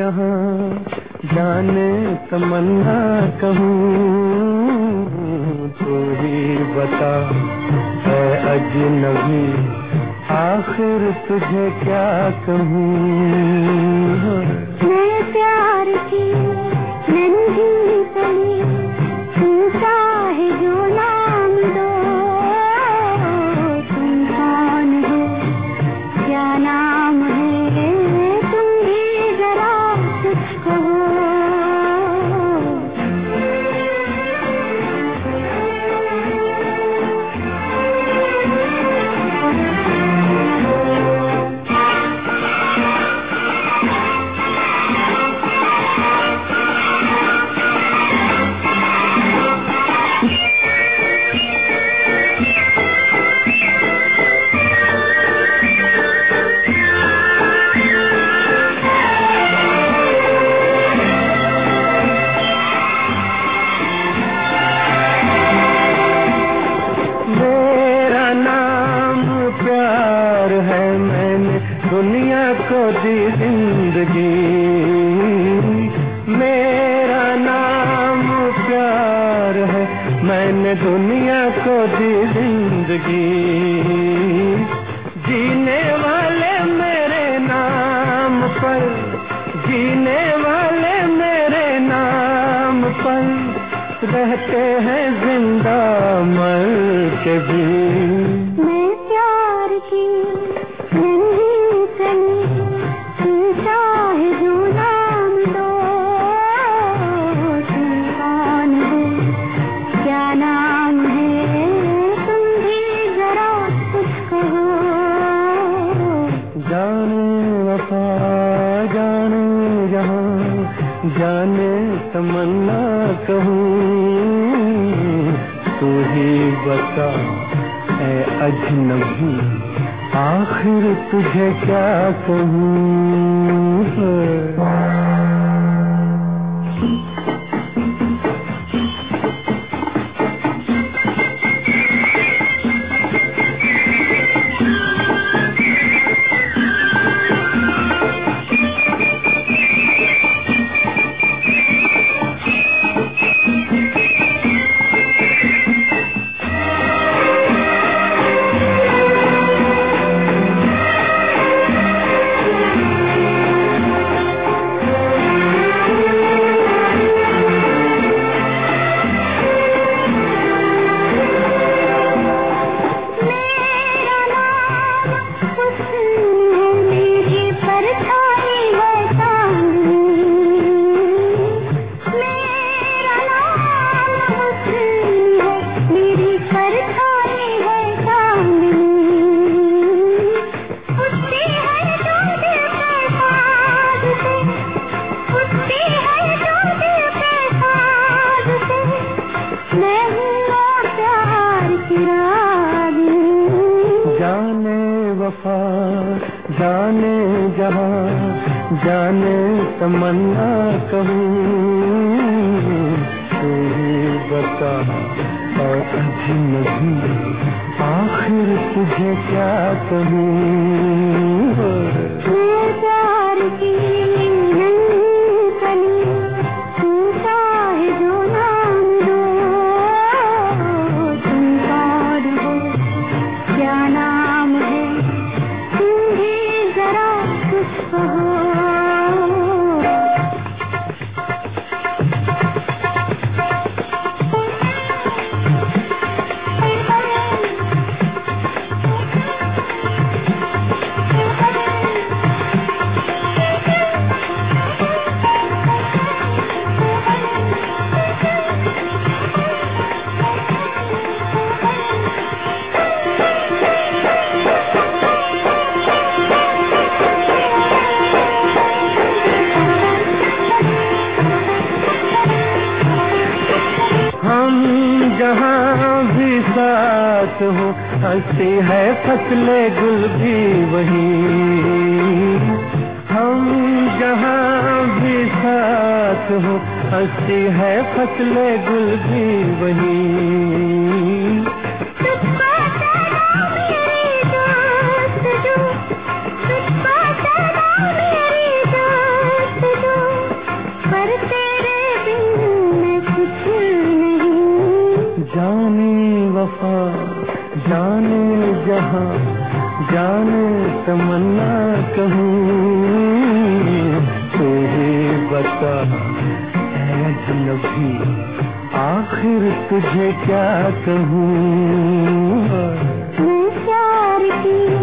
जहां जाने तमन्ना कहूँ, तू ही बता है अजनबी आखिर तुझे क्या कहूँ। मैं प्यार की नन्ही कली, तू चाहे जो नाम दो, तुम कौन हो क्या नाम है, तुम भी जरा कुछ कहो। दुनिया को दी जिंदगी, मेरा नाम प्यार है, मैंने दुनिया को दी जिंदगी। जीने वाले मेरे नाम पर, जीने वाले मेरे नाम पर, रहते हैं जिंदा मर के भी। मैं प्यार की जाने तमन्ना कहूँ, तू ही बता ऐ अजनबी आखिर तुझे क्या कहूँ। जाने जहां जाने तमन्ना कहूँ, तू ही बता ऐ अजनबी आखिर तुझे क्या कहूँ। प्यार की जहाँ भी साथ हो, हंसी है फसले गुल भी वही। हम जहाँ भी साथ हो, हंसी है फसले गुल भी वही। तुझको जाने जहां जाने तमन्ना कहूँ, तू ही बता ऐ अजनबी आखिर तुझे क्या कहूँ। मैं प्यार की